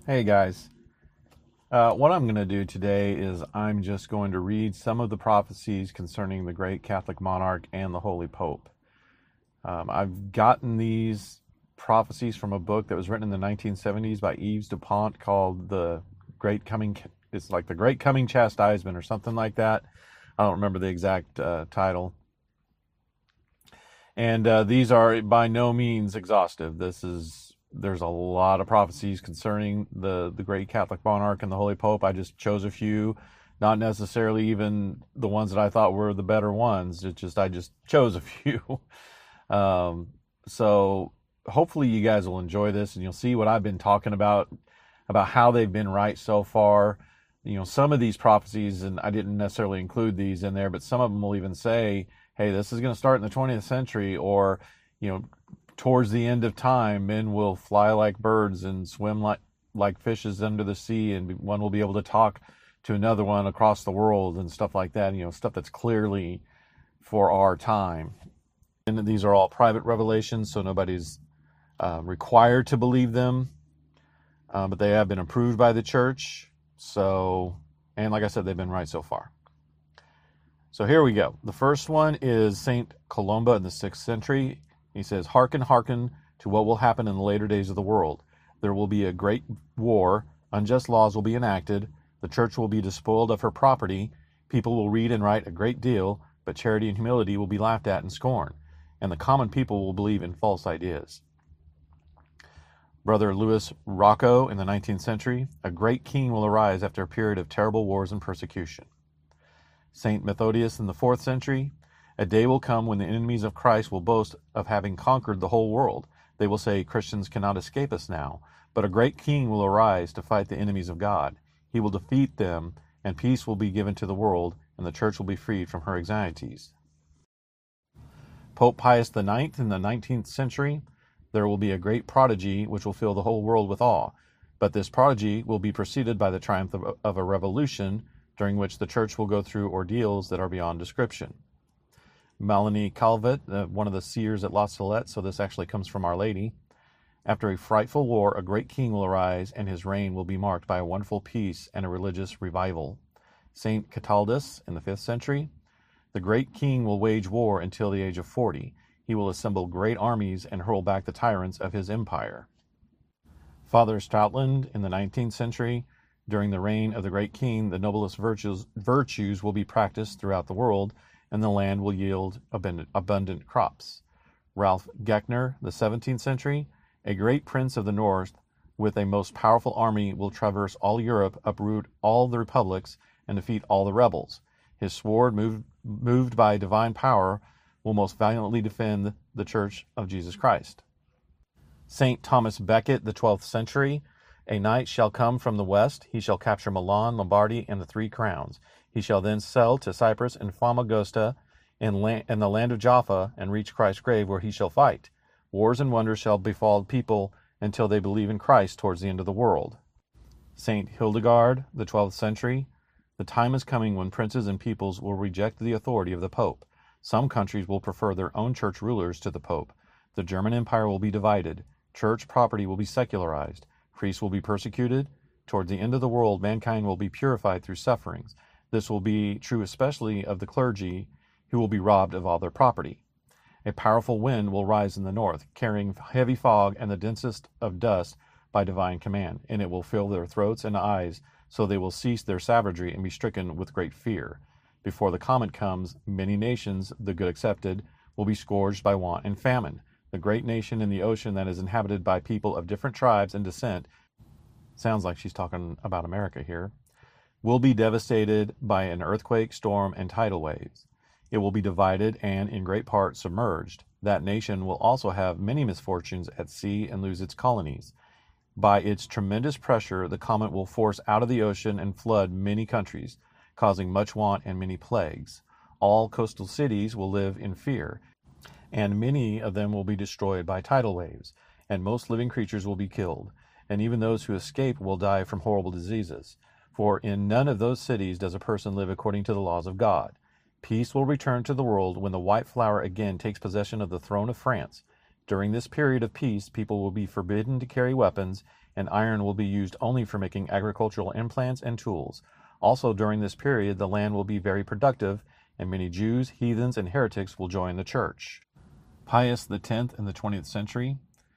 Hey guys, what I'm going to do today is I'm just going to read some of the prophecies concerning the great Catholic monarch and the Holy Pope. I've gotten these prophecies from a book that was written in the 1970s by Yves Dupont called The Great Coming. It's like The Great Coming Chastisement or something like that. I don't remember the exact title. And these are by no means exhaustive. There's a lot of prophecies concerning the great Catholic monarch and the Holy Pope. I just chose a few, not necessarily even the ones that I thought were the better ones. I just chose a few. So hopefully you guys will enjoy this and you'll see what I've been talking about how they've been right so far. Some of these prophecies, and I didn't necessarily include these in there, but some of them will even say, hey, this is going to start in the 20th century, or, towards the end of time, men will fly like birds and swim like fishes under the sea, and one will be able to talk to another one across the world and stuff like that, stuff that's clearly for our time. And these are all private revelations, so nobody's required to believe them, but they have been approved by the church. So, and like I said, they've been right so far. So here we go. The first one is Saint Columba in the 6th century. He says, "Hearken, hearken to what will happen in the later days of the world. There will be a great war, unjust laws will be enacted, the church will be despoiled of her property, people will read and write a great deal, but charity and humility will be laughed at and scorned, and the common people will believe in false ideas." Brother Louis Rocco in the 19th century, "A great king will arise after a period of terrible wars and persecution." Saint Methodius in the 4th century, "A day will come when the enemies of Christ will boast of having conquered the whole world. They will say, Christians cannot escape us now, but a great king will arise to fight the enemies of God. He will defeat them, and peace will be given to the world, and the church will be freed from her anxieties." Pope Pius IX in the 19th century, "There will be a great prodigy which will fill the whole world with awe, but this prodigy will be preceded by the triumph of a revolution, during which the church will go through ordeals that are beyond description." Melanie Calvet, one of the seers at La Salette, so this actually comes from Our Lady, "After a frightful war, a great king will arise, and his reign will be marked by a wonderful peace and a religious revival." Saint Cataldus in the 5th century, "The great king will wage war until the age of 40. He will assemble great armies and hurl back the tyrants of his empire." Father Stoutland in the 19th century, "During the reign of the great king, the noblest virtues will be practiced throughout the world, and the land will yield abundant crops." Ralph Gechner, the 17th century, "A great prince of the north, with a most powerful army, will traverse all Europe, uproot all the republics, and defeat all the rebels. His sword, moved by divine power, will most valiantly defend the Church of Jesus Christ." Saint Thomas Becket, the 12th century, "A knight shall come from the west. He shall capture Milan, Lombardy, and the Three Crowns. He shall then sail to Cyprus and Famagosta and the land of Jaffa, and reach Christ's grave, where he shall fight. Wars and wonders shall befall people until they believe in Christ towards the end of the world." Saint Hildegard, the 12th century, "The time is coming when princes and peoples will reject the authority of the Pope. Some countries will prefer their own church rulers to the Pope. The German Empire will be divided. Church property will be secularized. Priests will be persecuted. Toward the end of the world, mankind will be purified through sufferings. This will be true especially of the clergy, who will be robbed of all their property. A powerful wind will rise in the north, carrying heavy fog and the densest of dust by divine command, and it will fill their throats and eyes, so they will cease their savagery and be stricken with great fear. Before the comet comes, many nations, the good excepted, will be scourged by want and famine. The great nation in the ocean that is inhabited by people of different tribes and descent," sounds like she's talking about America here, "will be devastated by an earthquake, storm, and tidal waves. It will be divided and, in great part, submerged. That nation will also have many misfortunes at sea and lose its colonies. By its tremendous pressure, the comet will force out of the ocean and flood many countries, causing much want and many plagues. All coastal cities will live in fear, and many of them will be destroyed by tidal waves, and most living creatures will be killed, and even those who escape will die from horrible diseases. For in none of those cities does a person live according to the laws of God. Peace will return to the world when the white flower again takes possession of the throne of France. During this period of peace, people will be forbidden to carry weapons, and iron will be used only for making agricultural implants and tools. Also, during this period, the land will be very productive, and many Jews, heathens, and heretics will join the church. Pius X in the 20th century.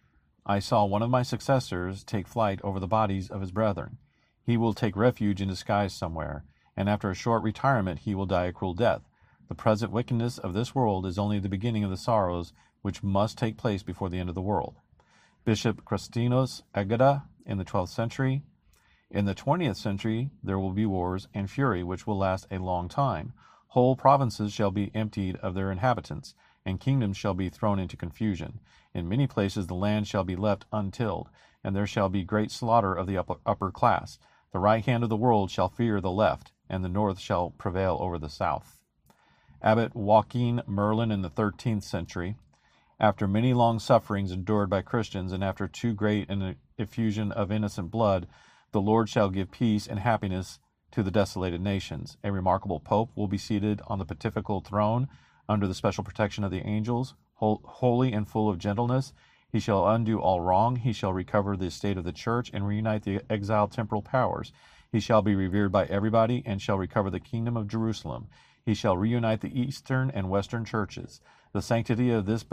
I saw one of my successors take flight over the bodies of his brethren. He will take refuge in disguise somewhere, and after a short retirement he will die a cruel death. The present wickedness of this world is only the beginning of the sorrows which must take place before the end of the world. Bishop Christinos Egeda in the 12th century. In the 20th century there will be wars and fury which will last a long time. Whole provinces shall be emptied of their inhabitants, and kingdoms shall be thrown into confusion. In many places the land shall be left untilled, and there shall be great slaughter of the upper class. The right hand of the world shall fear the left, and the north shall prevail over the south. Abbot Joachim Merlin in the 13th century. After many long sufferings endured by Christians, and after too great an effusion of innocent blood, the Lord shall give peace and happiness to the desolated nations. A remarkable pope will be seated on the pontifical throne under the special protection of the angels, holy and full of gentleness. He shall undo all wrong. He shall recover the estate of the church and reunite the exiled temporal powers. He shall be revered by everybody and shall recover the kingdom of Jerusalem. He shall reunite the eastern and western churches. The sanctity of this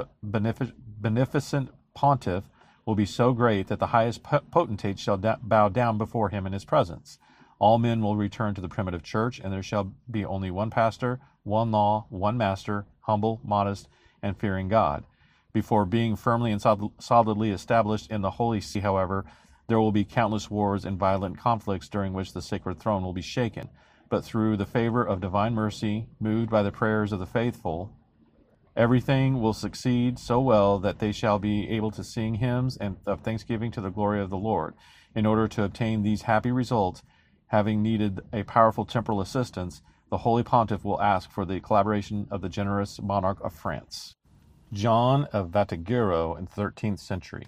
beneficent pontiff will be so great that the highest potentates shall bow down before him in his presence. All men will return to the primitive church, and there shall be only one pastor, one law, one master, humble, modest, and fearing God. Before being firmly and solidly established in the Holy See, however, there will be countless wars and violent conflicts during which the sacred throne will be shaken. But through the favor of divine mercy, moved by the prayers of the faithful, everything will succeed so well that they shall be able to sing hymns of thanksgiving to the glory of the Lord. In order to obtain these happy results, having needed a powerful temporal assistance, the Holy Pontiff will ask for the collaboration of the generous monarch of France. John of Vatagiroh in the 13th century.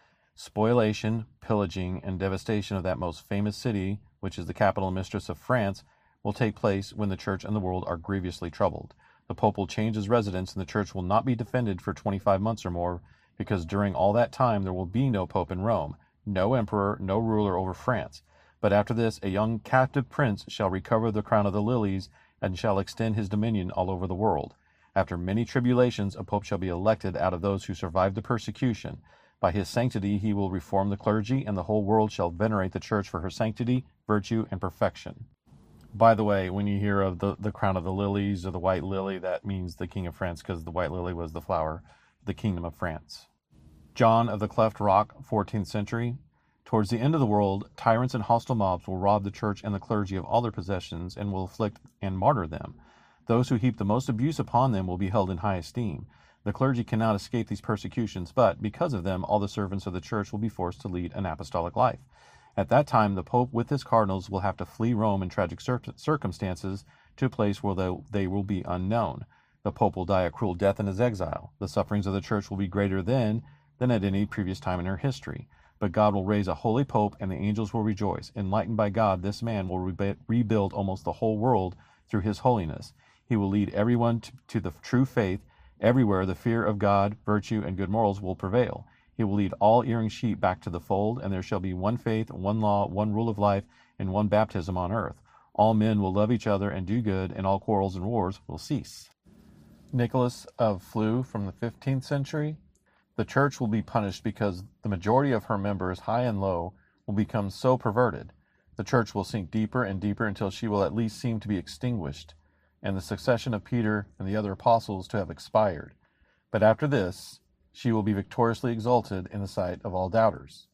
Spoliation, pillaging, and devastation of that most famous city, which is the capital and mistress of France, will take place when the church and the world are grievously troubled. The Pope will change his residence, and the church will not be defended for 25 months or more, because during all that time there will be no Pope in Rome, no emperor, no ruler over France. But after this, a young captive prince shall recover the crown of the lilies, and shall extend his dominion all over the world. After many tribulations, a pope shall be elected out of those who survived the persecution. By his sanctity he will reform the clergy, and the whole world shall venerate the church for her sanctity, virtue, and perfection. By the way, when you hear of the crown of the lilies or the white lily, that means the king of France, because the white lily was the flower of the kingdom of France. John of the Cleft Rock, 14th century. Towards the end of the world, tyrants and hostile mobs will rob the church and the clergy of all their possessions and will afflict and martyr them. Those who heap the most abuse upon them will be held in high esteem. The clergy cannot escape these persecutions, but because of them, all the servants of the church will be forced to lead an apostolic life. At that time, the Pope with his cardinals will have to flee Rome in tragic circumstances to a place where they will be unknown. The Pope will die a cruel death in his exile. The sufferings of the church will be greater then than at any previous time in her history. But God will raise a holy Pope, and the angels will rejoice. Enlightened by God, this man will rebuild almost the whole world through his holiness. He will lead everyone to the true faith. Everywhere the fear of God, virtue, and good morals will prevail. He will lead all erring sheep back to the fold, and there shall be one faith, one law, one rule of life, and one baptism on earth. All men will love each other and do good, and all quarrels and wars will cease. Nicholas of Flue from the 15th century. The church will be punished because the majority of her members, high and low, will become so perverted. The church will sink deeper and deeper until she will at least seem to be extinguished, and the succession of Peter and the other apostles to have expired. But after this, she will be victoriously exalted in the sight of all doubters.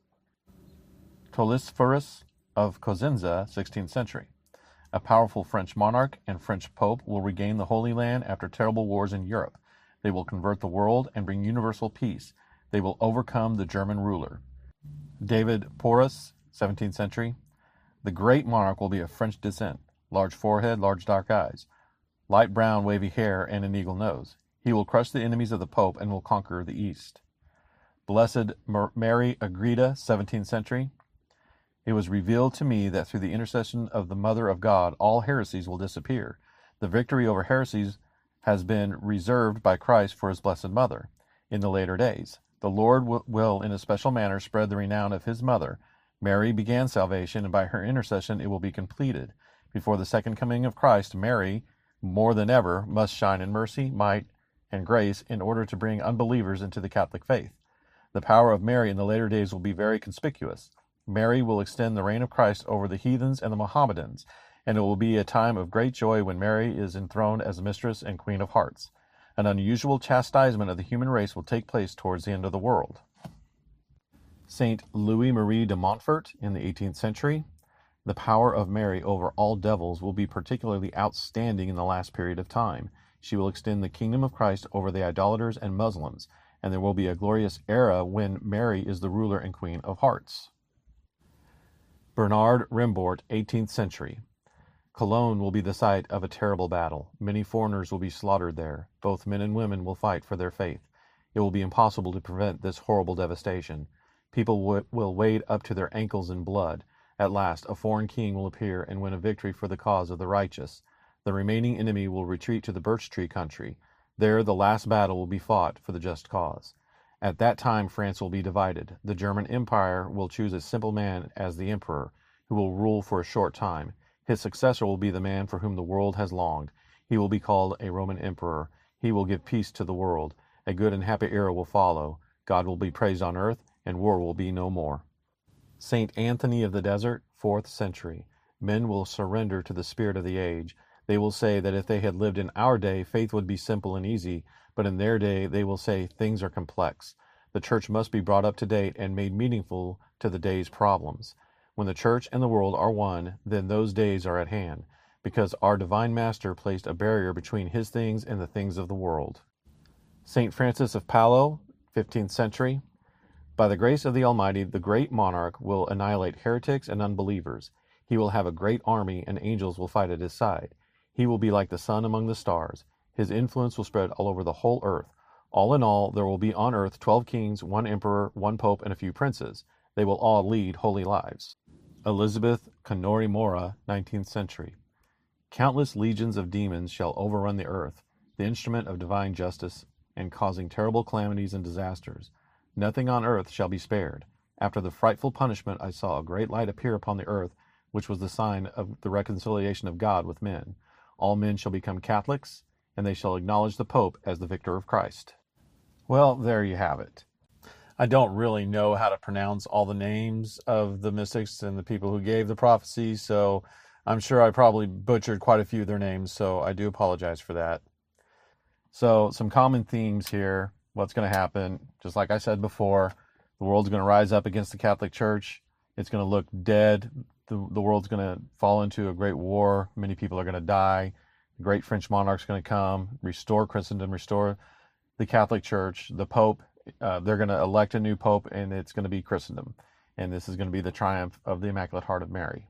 Telesphorus of Cosenza, 16th century. A powerful French monarch and French pope will regain the Holy Land after terrible wars in Europe. They will convert the world and bring universal peace. They will overcome the German ruler. David Porus, 17th century. The great monarch will be of French descent, large forehead, large dark eyes, light brown wavy hair, and an eagle nose. He will crush the enemies of the Pope and will conquer the East. Blessed Mary Agreda, 17th century. It was revealed to me that through the intercession of the Mother of God, all heresies will disappear. The victory over heresies has been reserved by Christ for his blessed mother. In the later days, the Lord will in a special manner spread the renown of his mother. Mary began salvation, and by her intercession it will be completed. Before the second coming of Christ, Mary, more than ever, must shine in mercy, might, and grace in order to bring unbelievers into the Catholic faith. The power of Mary in the later days will be very conspicuous. Mary will extend the reign of Christ over the heathens and the Mohammedans, and it will be a time of great joy when Mary is enthroned as mistress and queen of hearts. An unusual chastisement of the human race will take place towards the end of the world. Saint Louis Marie de Montfort in the 18th century. The power of Mary over all devils will be particularly outstanding in the last period of time. She will extend the kingdom of Christ over the idolaters and Muslims, and there will be a glorious era when Mary is the ruler and queen of hearts. Bernard Rimbaud, 18th century. Cologne will be the site of a terrible battle. Many foreigners will be slaughtered there. Both men and women will fight for their faith. It will be impossible to prevent this horrible devastation. People will wade up to their ankles in blood. At last, a foreign king will appear and win a victory for the cause of the righteous. The remaining enemy will retreat to the birch tree country. There, the last battle will be fought for the just cause. At that time, France will be divided. The German Empire will choose a simple man as the emperor, who will rule for a short time. His successor will be the man for whom the world has longed. He will be called a Roman emperor. He will give peace to the world. A good and happy era will follow. God will be praised on earth, and war will be no more. Saint Anthony of the Desert, 4th century. Men will surrender to the spirit of the age. They will say that if they had lived in our day, faith would be simple and easy, but in their day they will say things are complex. The church must be brought up to date and made meaningful to the day's problems. When the church and the world are one, then those days are at hand, because our divine master placed a barrier between his things and the things of the world. Saint Francis of Paolo, 15th century. By the grace of the Almighty, the great monarch will annihilate heretics and unbelievers. He will have a great army, and angels will fight at his side. He will be like the sun among the stars. His influence will spread all over the whole earth. All in all, there will be on earth 12 kings, 1 emperor, 1 pope, and a few princes. They will all lead holy lives. Elizabeth Canori Mora, 19th century. Countless legions of demons shall overrun the earth, the instrument of divine justice, and causing terrible calamities and disasters. Nothing on earth shall be spared. After the frightful punishment, I saw a great light appear upon the earth, which was the sign of the reconciliation of God with men. All men shall become Catholics, and they shall acknowledge the Pope as the victor of Christ. Well, there you have it. I don't really know how to pronounce all the names of the mystics and the people who gave the prophecies, so I'm sure I probably butchered quite a few of their names, so I do apologize for that. So, some common themes here. What's going to happen? Just like I said before, the world's going to rise up against the Catholic Church. It's going to look dead. The world's going to fall into a great war. Many people are going to die. The great French monarch's going to come, restore Christendom, restore the Catholic Church. The Pope, they're going to elect a new Pope, and it's going to be Christendom. And this is going to be the triumph of the Immaculate Heart of Mary.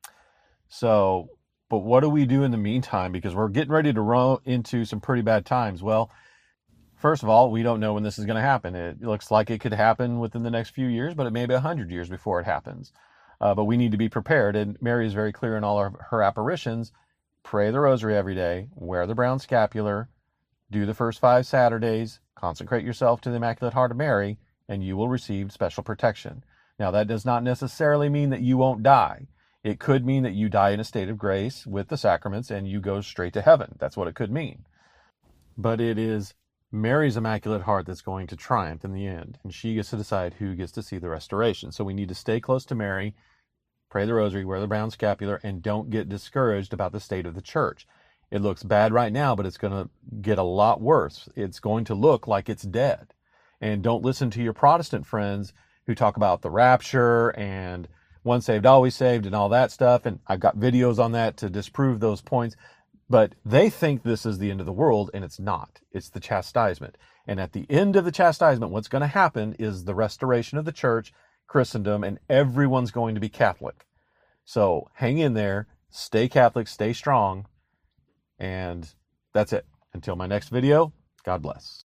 So, but what do we do in the meantime? Because we're getting ready to run into some pretty bad times. Well, first of all, we don't know when this is going to happen. It looks like it could happen within the next few years, but it may be 100 years before it happens. But we need to be prepared. And Mary is very clear in all of her apparitions. Pray the rosary every day, wear the brown scapular, do the first 5 Saturdays, consecrate yourself to the Immaculate Heart of Mary, and you will receive special protection. Now, that does not necessarily mean that you won't die. It could mean that you die in a state of grace with the sacraments and you go straight to heaven. That's what it could mean. But it is Mary's Immaculate Heart that's going to triumph in the end, and she gets to decide who gets to see the restoration. So we need to stay close to Mary, pray the rosary, wear the brown scapular, and don't get discouraged about the state of the church. It looks bad right now, but it's going to get a lot worse. It's going to look like it's dead. And don't listen to your Protestant friends who talk about the rapture and once saved, always saved and all that stuff. And I've got videos on that to disprove those points. But they think this is the end of the world, and it's not. It's the chastisement. And at the end of the chastisement, what's going to happen is the restoration of the church, Christendom, and everyone's going to be Catholic. So hang in there, stay Catholic, stay strong, and that's it. Until my next video, God bless.